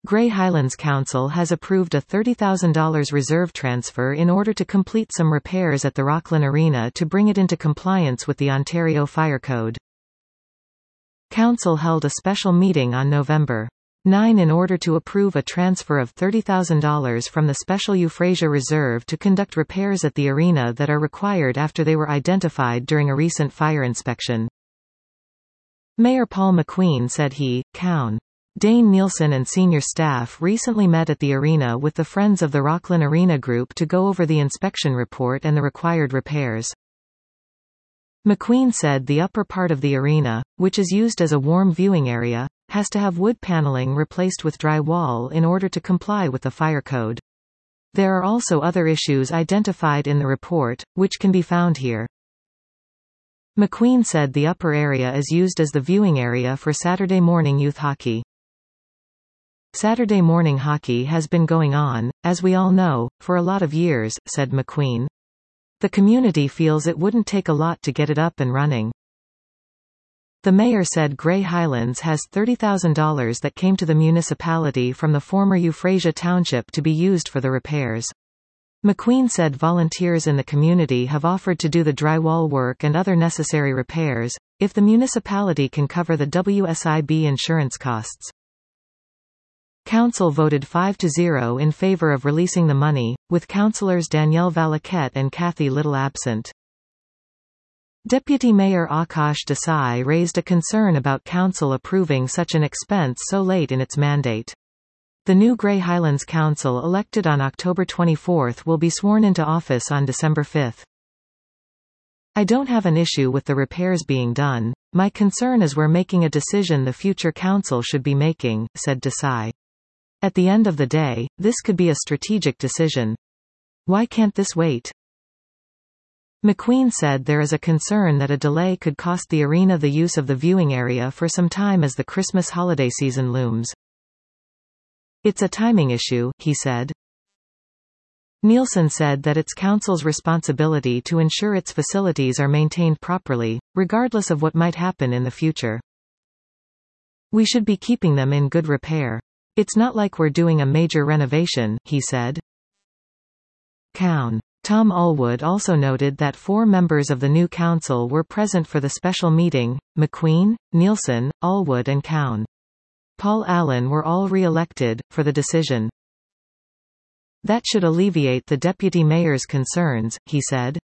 Grey Highlands Council has approved a $30,000 reserve transfer in order to complete some repairs at the Rockland Arena to bring it into compliance with the Ontario Fire Code. Council held a special meeting on November 9 in order to approve a transfer of $30,000 from the Special Euphrasia Reserve to conduct repairs at the arena that are required after they were identified during a recent fire inspection. Mayor Paul McQueen said he, Count. Dane Nielsen and senior staff recently met at the arena with the Friends of the Rockland Arena Group to go over the inspection report and the required repairs. McQueen said the upper part of the arena, which is used as a warm viewing area, has to have wood paneling replaced with drywall in order to comply with the fire code. There are also other issues identified in the report, which can be found here. McQueen said the upper area is used as the viewing area for Saturday morning youth hockey. Saturday morning hockey has been going on, as we all know, for a lot of years, said McQueen. The community feels it wouldn't take a lot to get it up and running. The mayor said Grey Highlands has $30,000 that came to the municipality from the former Euphrasia Township to be used for the repairs. McQueen said volunteers in the community have offered to do the drywall work and other necessary repairs, if the municipality can cover the WSIB insurance costs. Council voted 5-0 in favor of releasing the money, with councillors Danielle Valaquette and Kathy Little absent. Deputy Mayor Akash Desai raised a concern about Council approving such an expense so late in its mandate. The new Grey Highlands Council elected on October 24 will be sworn into office on December 5. I don't have an issue with the repairs being done, my concern is we're making a decision the future council should be making, said Desai. At the end of the day, this could be a strategic decision. Why can't this wait? McQueen said there is a concern that a delay could cost the arena the use of the viewing area for some time as the Christmas holiday season looms. It's a timing issue, he said. Nielsen said that it's council's responsibility to ensure its facilities are maintained properly, regardless of what might happen in the future. We should be keeping them in good repair. It's not like we're doing a major renovation, he said. Count. Tom Allwood also noted that 4 members of the new council were present for the special meeting: McQueen, Nielsen, Allwood and Count. Paul Allen were all re-elected, for the decision. That should alleviate the deputy mayor's concerns, he said.